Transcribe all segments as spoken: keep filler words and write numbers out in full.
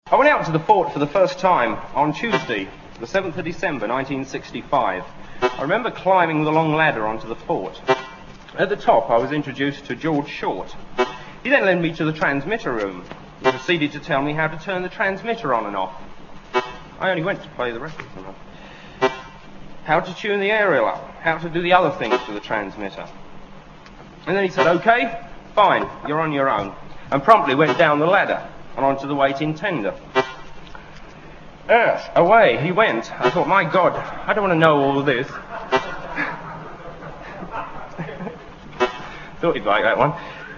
I went out to the fort for the first time on Tuesday, the seventh of December nineteen sixty-five. I remember climbing the long ladder onto the fort. At the top I was introduced to George Short. He then led me to the transmitter room and proceeded to tell me how to turn the transmitter on and off. I only went to play the records and off. How to tune the aerial up, how to do the other things to the transmitter. And then he said, "Okay, fine, you're on your own," and promptly went down the ladder and onto the waiting tender. Yes, away he went. I thought, my God, I don't want to know all this. Thought he'd like that one.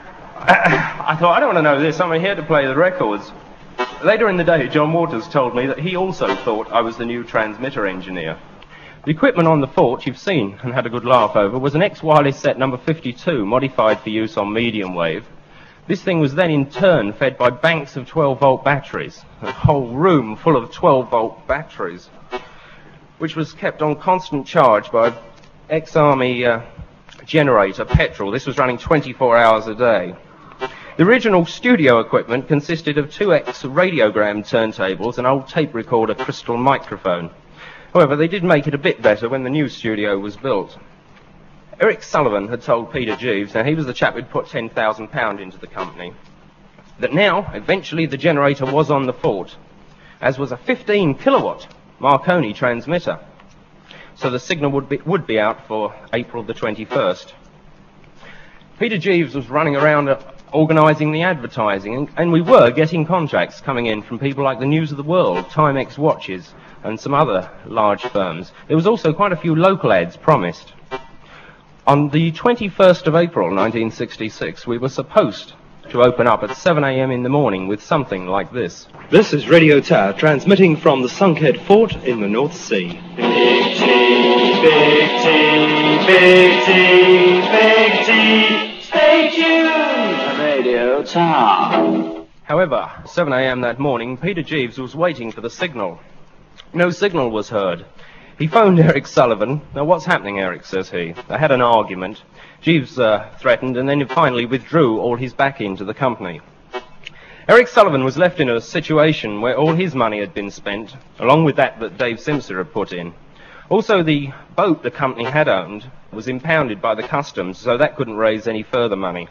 I thought, I don't want to know this, I'm here to play the records. Later in the day, John Waters told me that he also thought I was the new transmitter engineer. The equipment on the fort you've seen and had a good laugh over was an X-Wireless set number fifty-two, modified for use on medium wave. This thing was then in turn fed by banks of twelve volt batteries, a whole room full of twelve volt batteries, which was kept on constant charge by an ex-army uh, generator, petrol. This was running twenty-four hours a day. The original studio equipment consisted of two X radiogram turntables, an old tape recorder crystal microphone. However, they did make it a bit better when the new studio was built. Eric Sullivan had told Peter Jeeves, and he was the chap who'd put ten thousand pounds into the company, that now, eventually, the generator was on the fort, as was a fifteen kilowatt Marconi transmitter. So the signal would be, would be out for April the twenty-first. Peter Jeeves was running around uh, organising the advertising, and, and we were getting contracts coming in from people like the News of the World, Timex Watches, and some other large firms. There was also quite a few local ads promised. On the twenty-first of April nineteen sixty-six, we were supposed to open up at seven a m in the morning with something like this. This is Radio Tower, transmitting from the Sunkhead Fort in the North Sea. Big T, Big T, Big T, Big T, stay tuned, Radio Tower. However, seven a m that morning, Peter Jeeves was waiting for the signal. No signal was heard. He phoned Eric Sullivan. "Now, what's happening, Eric?" says he. They had an argument. Jeeves uh, threatened and then finally withdrew all his back into the company. Eric Sullivan was left in a situation where all his money had been spent, along with that that Dave Simpson had put in. Also, the boat the company had owned was impounded by the customs, so that couldn't raise any further money.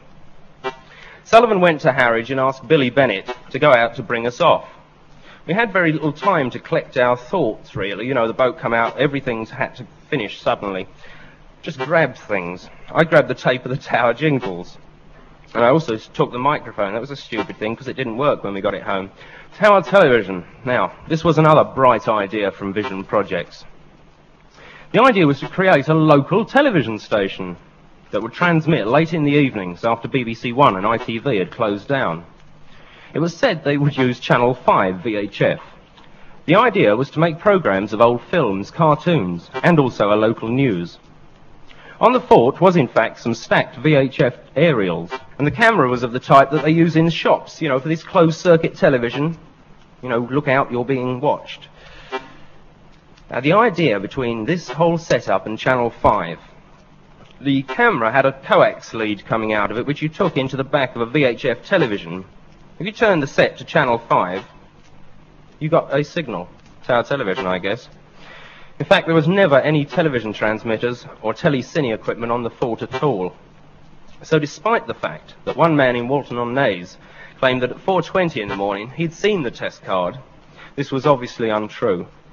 Sullivan went to Harwich and asked Billy Bennett to go out to bring us off. We had very little time to collect our thoughts, really. You know, the boat come out, everything's had to finish suddenly. Just grabbed things. I grabbed the tape of the Tower jingles. And I also took the microphone. That was a stupid thing because it didn't work when we got it home. Tower television. Now, this was another bright idea from Vision Projects. The idea was to create a local television station that would transmit late in the evenings after B B C One and I T V had closed down. It was said they would use Channel five V H F. The idea was to make programs of old films, cartoons, and also a local news. On the fort was in fact some stacked V H F aerials, and the camera was of the type that they use in shops, you know, for this closed-circuit television. You know, look out, you're being watched. Now, the idea between this whole setup and Channel five, the camera had a coax lead coming out of it, which you took into the back of a V H F television. If you turned the set to Channel five, you got a signal. Tower television, I guess. In fact, there was never any television transmitters or telecine equipment on the fort at all. So despite the fact that one man in Walton-on-Naze claimed that at four twenty in the morning he'd seen the test card, this was obviously untrue.